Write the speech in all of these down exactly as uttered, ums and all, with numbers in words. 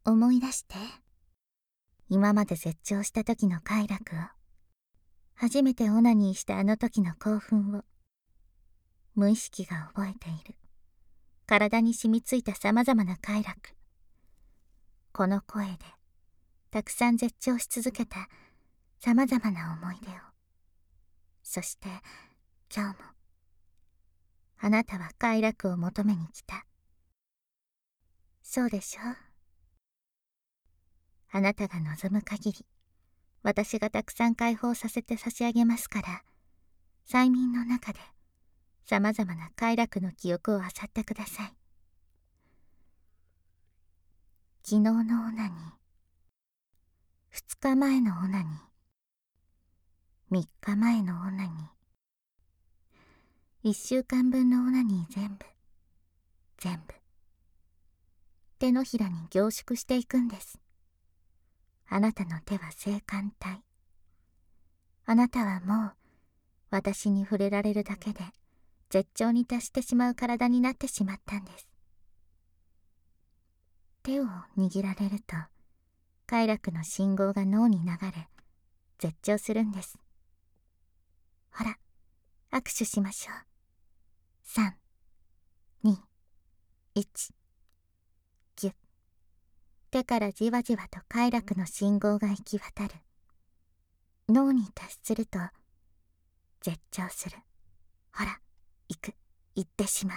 思い出して。今まで絶頂した時の快楽を、初めてオナニーしたあの時の興奮を、無意識が覚えている。体に染みついたさまざまな快楽。この声で、たくさん絶頂し続けたさまざまな思い出を。そして今日も、あなたは快楽を求めに来た。そうでしょう。あなたが望む限り、私がたくさん解放させて差し上げますから、催眠の中でさまざまな快楽の記憶を漁ってください。昨日のオナニー、二日前のオナニー、三日前のオナニー、一週間分のオナニー全部、全部、手のひらに凝縮していくんです。あなたの手は性感帯。あなたはもう、私に触れられるだけで、絶頂に達してしまう体になってしまったんです。手を握られると、快楽の信号が脳に流れ、絶頂するんです。ほら、握手しましょう。さん、に、いち、ぎゅっ。手からじわじわと快楽の信号が行き渡る。脳に達すると、絶頂する。ほら、行く、行ってしま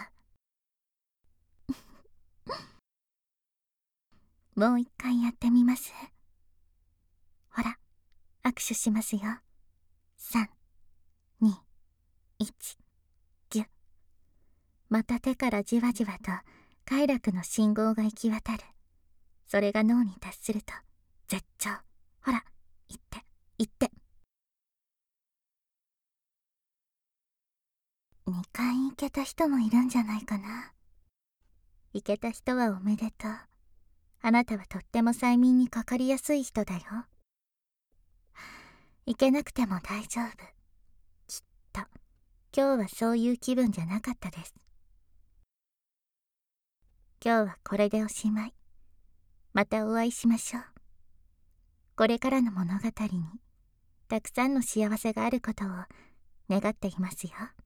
う。もう一回やってみます。ほら、握手しますよ。さん、に、いち、ぎゅっ。また手からじわじわと快楽の信号が行き渡る。それが脳に達すると、絶頂。ほら、行って、行って。にかい行けた人もいるんじゃないかな。行けた人はおめでとう。あなたはとっても催眠にかかりやすい人だよ。行けなくても大丈夫。きっと、今日はそういう気分じゃなかったです。今日はこれでおしまい。またお会いしましょう。これからの物語に、たくさんの幸せがあることを願っていますよ。